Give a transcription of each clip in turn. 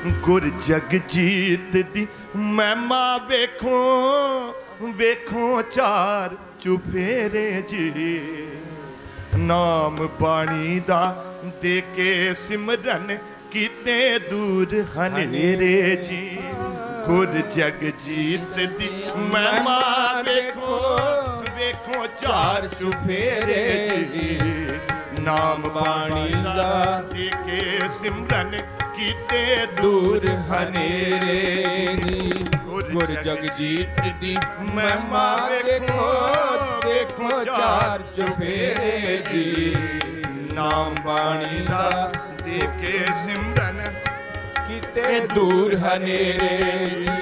गुर जगजीत दी महिमा वेखो वेखो चार चुफेरे जी। नाम बाणी दा दे के सिमरन कीते दूर हनेरे जी। गुर जगजीत दी महिमा वेखो वेखो चार चुफेरे जी। नाम बाणी दा दे के सिमरन कीते दूर हनेरे जी। गुर जगजीत दी महिमा वेखो वेखो चार चुफेरे जी। नाम बाणी दा दे के सिमरन कीते दूर हनेरे जी।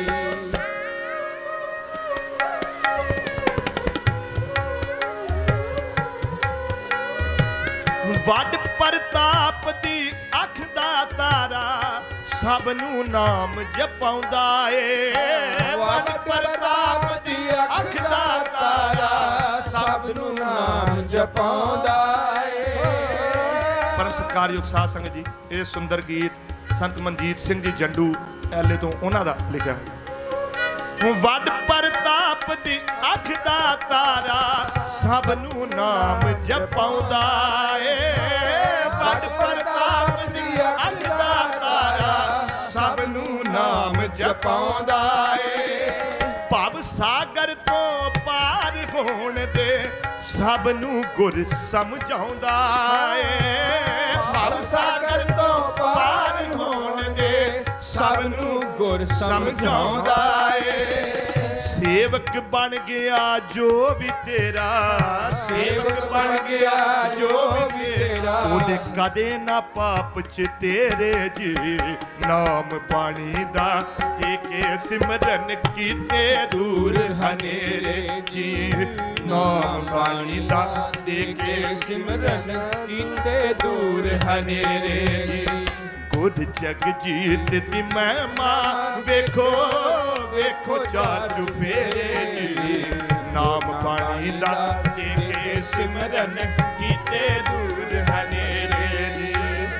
वड प्रताप दी अख दा तारा सब नू नाम जपाउंदा ए। वड प्रताप दी अख दा तारा सब नू नाम जपाउंदा ए। परम सत्कारयोग साध संगत जी, ये सुंदर गीत संत मनजीत सिंह जी जंडू एले तो उन्हां दा लिखिया है। वड प्रताप दी अख दा तारा सब नू नाम जपाउंदा ए। वड प्रताप दी अख दा तारा सब नू नाम जपाउंदा ए। भव सागर तो पार होण दे सब नू गुर समझाउंदा ए। भव सागर तो पार होण दे सब नू गुर समझाउंदा ए। सेवक बन गया जो भी तेरा, सेवक बन गया जो भी तेरा, ओदे कदे ना पाप च तेरे जी। नाम बाणी दा दे के सिमरन कीते दूर हनेरे जी। नाम बाणी दा दे के सिमरन कीते दूर हनेरे जी। गुर जगजीत दी महिमा वेखो वेखो चार चुफेरे जी। नाम बाणी दा दे के सिमरन कीते दूर हनेरे जी।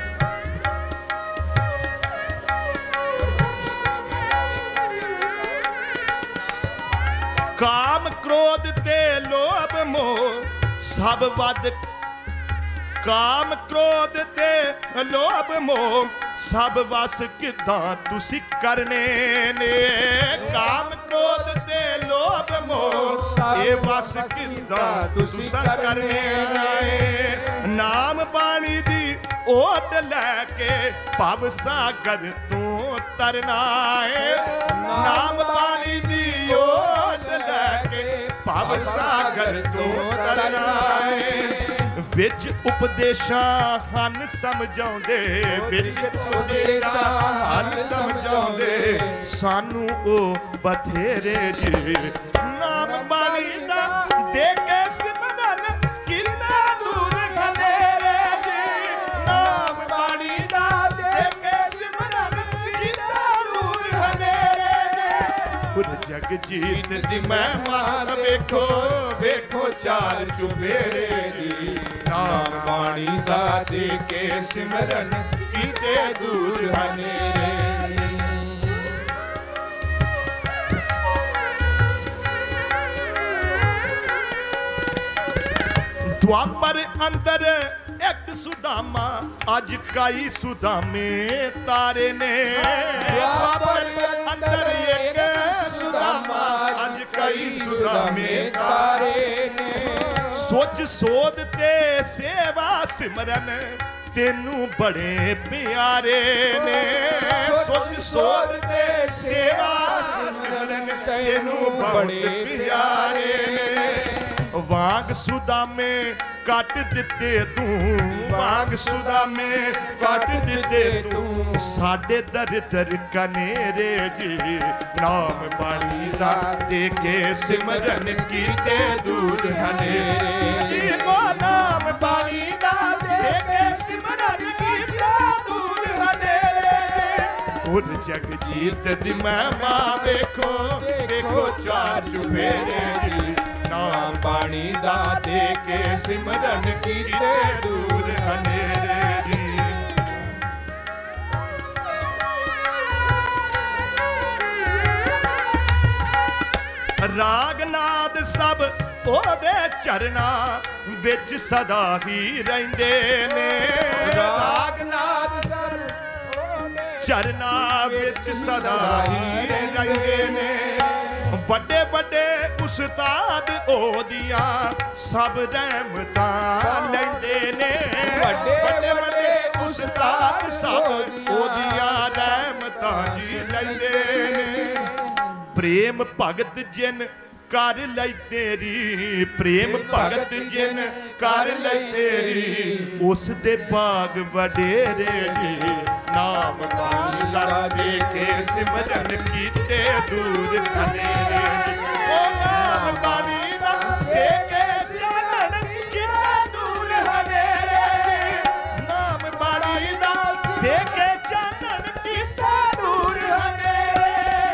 काम क्रोध ते लोभ मोह सब वद, काम क्रोध ते लोभ मोह सब वस किदां तुसी करने ने। काम क्रोध ते लोभ मोह ये वस किदां तुसी करने ने। नाम बाणी दी ओट लैके भव सागर तू तरना है। नाम बाणी दी ओट लैके भव सागर तू तरना है। विच उपदेशा हन समझाउंदे, विच उपदेशा हन समझाउंदे सानू ओ बथेरे जी। नाम बाणी दा दे के सिमरन कीते दूर हनेरे जी। नाम बाणी दा दे के सिमरन कीते दूर हनेरे जी। गुर जगजीत दी महिमा वेखो वेखो चार चुफेरे जी। नाम बाणी दा दे के सिमरन कीते दूर हनेरे। द्वापर अंदर एक सुदामा अज कई सुदामे तारे ने। द्वापर अंदर एक सुदामा अज कई सुदामे तारे ने। सोच सोध ते सेवा सिमरन तेनू बड़े प्यारे ने। सोच सोध ते सेवा सिमरन तेनू बड़े प्यारे ने। वांग सुदामे कट दिते तू, वांग सुदामे कट दिते तू साडे दर दर कनेरे जी। नाम बाणी दा दे के सिमरन कीते दूर हनेरे जी। नाम बाणी दा दे के सिमरन कीते दूर हनेरे जी। गुर जगजीत दी महिमा वेखो वेखो चार चुफेरे जी। नाम बाणी दा दे के सिमरन कीते दूर हनेरे जी। ਰਾਗ ਨਾਦ ਸਭ ਉਹਦੇ ਚਰਨਾਂ ਵਿੱਚ ਸਦਾ ਹੀ ਰਹਿੰਦੇ ਨੇ। ਰਾਗ ਨਾਦ ਸਭ ਉਹਦੇ ਚਰਨਾਂ ਵਿੱਚ ਸਦਾ ਹੀ ਰਹਿੰਦੇ ਨੇ। ਵੱਡੇ ਵੱਡੇ ਉਸਤਾਦ ਉਹਦੀਆਂ ਸਭ ਰਹਿਮਤਾਂ ਲੈਂਦੇ ਨੇ। ਵੱਡੇ ਵੱਡੇ ਉਸਤਾਦ ਸਭ ਉਹਦੀਆਂ ਰਹਿਮਤਾਂ ਜੀ ਲੈਂਦੇ ਨੇ। ਪ੍ਰੇਮ ਭਗਤ ਜਿਨ ਕਰ ਲਈ ਤੇਰੀ, ਪ੍ਰੇਮ ਭਗਤ ਜਿਨ ਕਰ ਲਈ ਤੇਰੀ, ਉਸ ਦੇ ਬਾਗ ਵਡੇਰੇ ਜੀ। ਨਾਮ ਬਾਣੀ ਦਾ ਦੇ ਕੇ ਸਿਮਰਨ ਕੀਤੇ ਦੂਰ ਹਨੇਰੇ। ਉਹ ਨਾਮ ਬਾਣੀ ਦਾ ਦੇ ਕੇ ਸਿਮਰਨ ਕੀਤੇ ਦੂਰ ਹਨੇਰੇ। ਨਾਮ ਬਾਣੀ ਦਾ ਦੇ ਕੇ ਚਾਨਣ ਕੀਤੇ ਦੂਰ ਹਨੇਰੇ।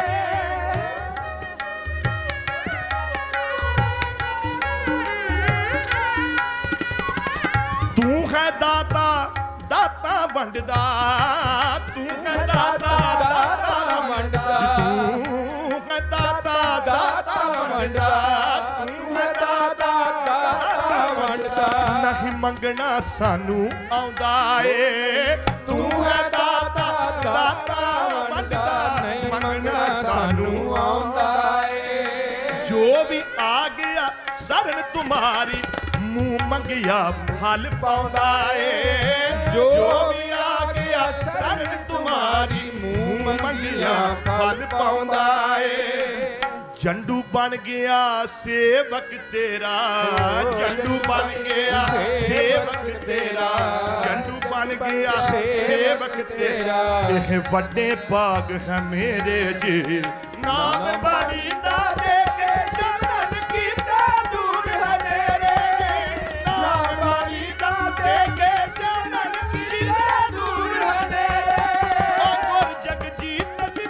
ਤੂੰ ਹੈ ਦਾਤਾ ਦਾਤਾ ਵੰਡਦਾ, ਤੂੰ ਹੈ ਦਾਤਾ ਦਾਤਾ ਵੰਡਦਾ। ਤੂੰ ਹੈ ਦਾਤਾ ਦਾਤਾ ਵੰਡਦਾ, ਤੂੰ ਹੈ ਦਾਤਾ ਦਾਤਾ ਵੰਡਦਾ। ਨਹੀਂ ਮੰਗਣਾ ਸਾਨੂੰ ਆਉਂਦਾ ਏ, ਤੂੰ ਹੈ ਦਾਤਾ ਦਾਤਾ ਵੰਡਦਾ। ਨਹੀਂ ਮੰਗਣਾ ਸਾਨੂੰ ਆਉਂਦਾ ਏ। ਜੋ ਵੀ ਆ ਗਿਆ ਸ਼ਰਨ ਤੁਮਾਰੀ, ਮੂੰਹ ਮੰਗਿਆ ਫਲ ਪਾਉਂਦਾ ਏ। ਜੋ ਵੀ ਆ ਗਿਆ ਸ਼ਰਨ ਤੁਮਾਰੀ, ਮੂੰਹ ਮੰਗਿਆ ਫਲ ਪਾਉਂਦਾ ਏ। ਜੰਡੂ ਬਣ ਗਿਆ ਸੇਵਕ ਤੇਰਾ, ਜੰਡੂ ਬਣ ਗਿਆ ਸੇਵਕ ਤੇਰਾ, ਜੰਡੂ ਬਣ ਗਿਆ ਸੇਵਕ ਤੇਰਾ। ਇਹ ਵੱਡੇ ਭਾਗ ਹੈ ਮੇਰੇ ਜੀ। ਨਾਮ ਬਾਣੀ ਦਾ ਦੇ ਕੇ ਸਿਮਰਨ ਕੀਤਾ ਦੂਰ ਹਨੇਰੇ। ਨਾਮ ਬਾਣੀ ਦਾ ਦੇ ਕੇ ਸਿਮਰਨ ਕੀਤਾ ਦੂਰ ਹਨੇਰੇ। ਉਹ ਗੁਰ ਜਗਜੀਤ ਦੀ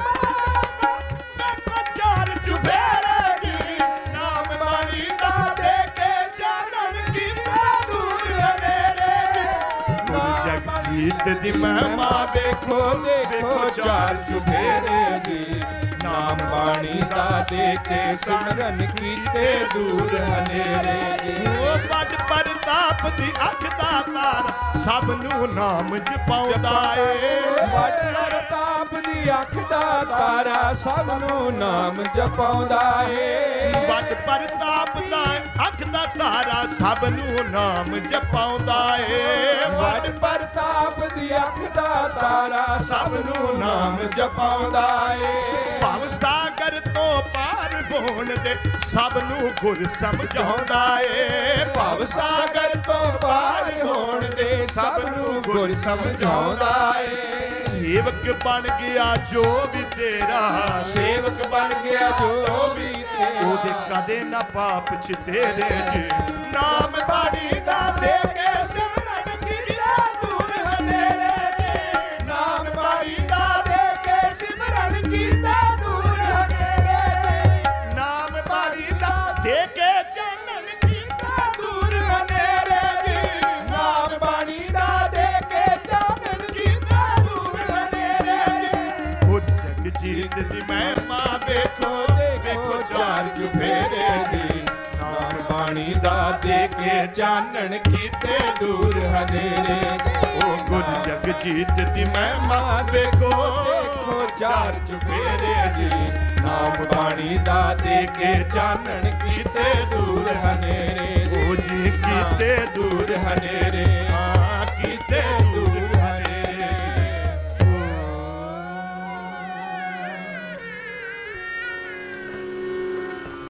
ਮੈਂ ਕੋ ਚਾਰ ਚੁਫੇਰੇ ਜੀ। ਨਾਮ ਬਾਣੀ ਦਾ ਦੇ ਕੇ ਸਿਮਰਨ ਕੀਤਾ ਦੂਰ ਹਨੇਰੇ। ਗੁਰ ਜਗਜੀਤ ਦੀ ਮਹਿਮਾ ਵੇਖੋ ਵੇਖੋ ਚਾਰ ਚੁਫੇਰੇ ਜੀ। ਨਾਮ ਬਾਣੀ ਦਾ ਦੇ ਕੇ ਸਿਮਰਨ ਕੀਤੇ ਦੂਰ ਹਨੇਰੇ ਜੀ। ਉਹ ਵੱਡ ਪ੍ਰਤਾਪ ਦੀ ਅੱਖ ਦਾ ਤਾਰਾ ਸਭ ਨੂੰ ਨਾਮ ਜਪਾਉਂਦਾ ਏ। ਵੱਡ ਪ੍ਰਤਾਪ ਦੀ ਅੱਖ ਦਾ ਤਾਰਾ ਸਭ ਨੂੰ ਨਾਮ ਜਪਾਉਂਦਾ ਏ। ਵੱਡ ਪ੍ਰਤਾਪ ਦਾ ਅੱਖ ਦਾ ਤਾਰਾ ਸਭ ਨੂੰ ਨਾਮ ਜਪਾਉਂਦਾ ਏ। ਵੱਡ ਪ੍ਰਤਾਪ ਦੀ ਅੱਖ ਦਾ ਤਾਰਾ ਸਭ ਨੂੰ ਨਾਮ ਜਪਾਉਂਦਾ ਏ। ਭਵ ਸਾਗਰ ਤੋਂ ਪਾਰ ਹੋਣ ਦੇ ਸਭ ਨੂੰ ਗੁਰ ਸਮਝਾਉਂਦਾ ਏ। ਭਵ ਸਾਗਰ ਤੋਂ ਪਾਰ ਹੋਣ ਦੇ ਸਭ ਨੂੰ ਗੁਰ ਸਮਝਾਉਂਦਾ ਏ। ਸੇਵਕ ਬਣ ਗਿਆ ਜੋ ਵੀ ਤੇਰਾ, ਸੇਵਕ ਬਣ ਗਿਆ ਜੋ ਵੀ ਤੇਰਾ। ਉਹਦੇ ਕਦੇ ਨਾ ਪਾਪ ਚ ਤੇਰੇ ਜੀ। ਨਾਮ ਬਾਣੀ ਦਾ ਦੇ ਕੇ ਸਿਮਰਨ ਕੀਤਾ ਦੂਰ ਹਨੇਰੇ ਜੀ। ਨਾਮ ਬਾਣੀ ਦਾ ਦੇ ਕੇ ਸਿਮਰਨ ਕੀਤਾ ਦੂਰ ਹਨੇਰੇ ਜੀ। ਨਾਮ ਬਾਣੀ ਦਾ ਦੇ ਕੇ ਚਾਨਣ ਕੀਤਾ ਦੂਰ ਹਨੇਰੇ ਜੀ। ਨਾਮ ਬਾਣੀ ਦਾ ਦੇ ਕੇ ਚਾਨਣ ਕੀਤਾ ਦੂਰ ਹਨੇਰੇ ਜੀ। ਉਹ ਜਗਜੀਤ ਦੀ ਮਹਿਮਾ ਵੇਖੋ ਵੇਖੋ ਚਾਰ ਚੁਫੇਰੇ ਜੀ। ਨਾਮ ਬਾਣੀ ਦਾ ਦੇ ਕੇ ਚਾਨਣ ਕੀਤੇ ਦੂਰ ਹਨੇਰੇ। ਉਹ ਗੁਰ ਜਗਜੀਤ ਦੀ ਮਹਿਮਾ ਵੇਖੋ ਵੇਖੋ ਚਾਰ ਚੁਫੇਰੇ ਜੀ। ਨਾਮ ਬਾਣੀ ਦਾ ਦੇ ਕੇ ਚਾਨਣ ਕੀਤੇ ਦੂਰ ਹਨੇਰੇ। ਉਹ ਜੀ ਕੀਤੇ ਦੂਰ ਹਨੇਰੇ।